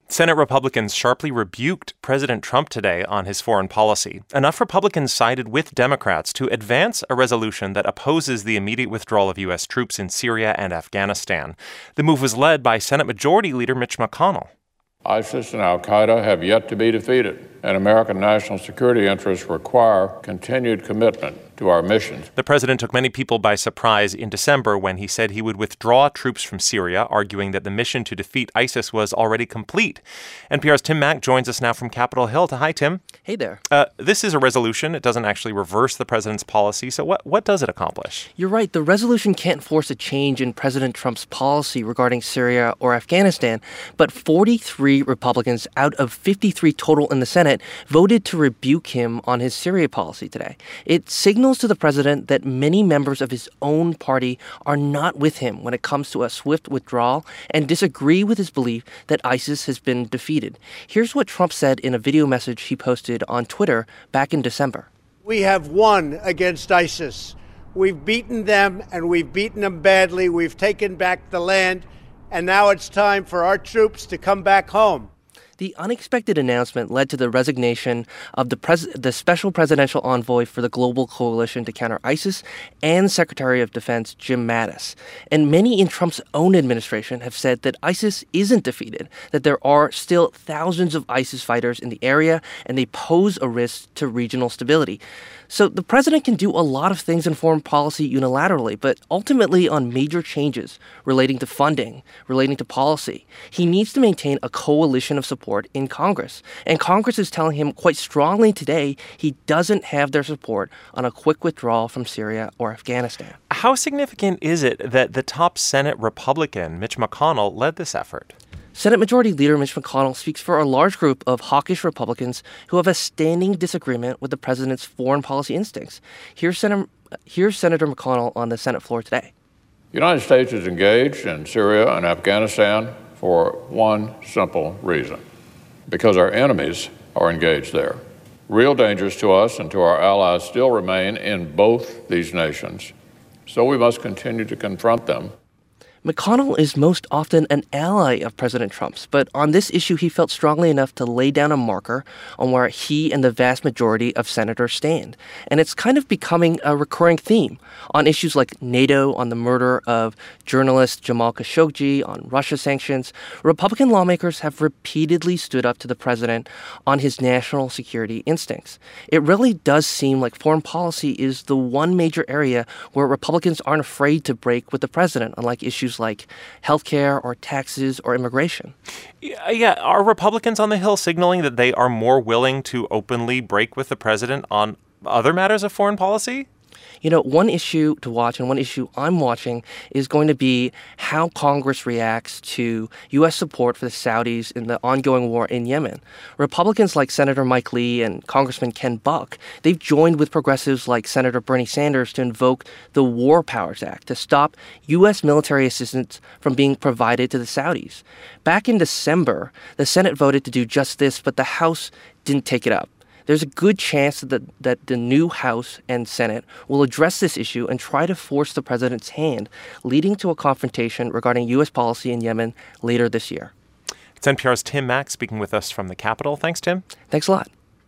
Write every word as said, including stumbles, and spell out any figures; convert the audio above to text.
Senate Republicans sharply rebuked President Trump today on his foreign policy. Enough Republicans sided with Democrats to advance a resolution that opposes the immediate withdrawal of U S troops in Syria and Afghanistan. The move was led by Senate Majority Leader Mitch McConnell. ISIS and al-Qaeda have yet to be defeated, and American national security interests require continued commitment to our missions. The president took many people by surprise in December when he said he would withdraw troops from Syria, arguing that the mission to defeat ISIS was already complete. N P R's Tim Mak joins us now from Capitol Hill. Hi, Tim. Hey there. Uh, this is a resolution. It doesn't actually reverse the president's policy. So what, what does it accomplish? You're right. The resolution can't force a change in President Trump's policy regarding Syria or Afghanistan, but forty-three Republicans out of fifty-three total in the Senate voted to rebuke him on his Syria policy today. It signals to the president that many members of his own party are not with him when it comes to a swift withdrawal and disagree with his belief that ISIS has been defeated. Here's what Trump said in a video message he posted on Twitter back in December. We have won against ISIS. We've beaten them, and we've beaten them badly. We've taken back the land, and now it's time for our troops to come back home. The unexpected announcement led to the resignation of the pres- the special presidential envoy for the Global Coalition to counter ISIS and Secretary of Defense Jim Mattis. And many in Trump's own administration have said that ISIS isn't defeated, that there are still thousands of ISIS fighters in the area, and they pose a risk to regional stability. So the president can do a lot of things in foreign policy unilaterally, but ultimately on major changes relating to funding, relating to policy, he needs to maintain a coalition of support in Congress. And Congress is telling him quite strongly today he doesn't have their support on a quick withdrawal from Syria or Afghanistan. How significant is it that the top Senate Republican, Mitch McConnell, led this effort? Senate Majority Leader Mitch McConnell speaks for a large group of hawkish Republicans who have a standing disagreement with the president's foreign policy instincts. Here's, Sen- here's Senator McConnell on the Senate floor today. The United States is engaged in Syria and Afghanistan for one simple reason: because our enemies are engaged there. Real dangers to us and to our allies still remain in both these nations, so we must continue to confront them. McConnell is most often an ally of President Trump's, but on this issue, he felt strongly enough to lay down a marker on where he and the vast majority of senators stand. And it's kind of becoming a recurring theme on issues like NATO, on the murder of journalist Jamal Khashoggi, on Russia sanctions. Republican lawmakers have repeatedly stood up to the president on his national security instincts. It really does seem like foreign policy is the one major area where Republicans aren't afraid to break with the president, unlike issues like healthcare or taxes or immigration. Yeah, are Republicans on the Hill signaling that they are more willing to openly break with the president on other matters of foreign policy? You know, one issue to watch and one issue I'm watching is going to be how Congress reacts to U S support for the Saudis in the ongoing war in Yemen. Republicans like Senator Mike Lee and Congressman Ken Buck, they've joined with progressives like Senator Bernie Sanders to invoke the War Powers Act to stop U S military assistance from being provided to the Saudis. Back in December, the Senate voted to do just this, but the House didn't take it up. There's a good chance that, that the new House and Senate will address this issue and try to force the president's hand, leading to a confrontation regarding U S policy in Yemen later this year. It's N P R's Tim Mak speaking with us from the Capitol. Thanks, Tim. Thanks a lot.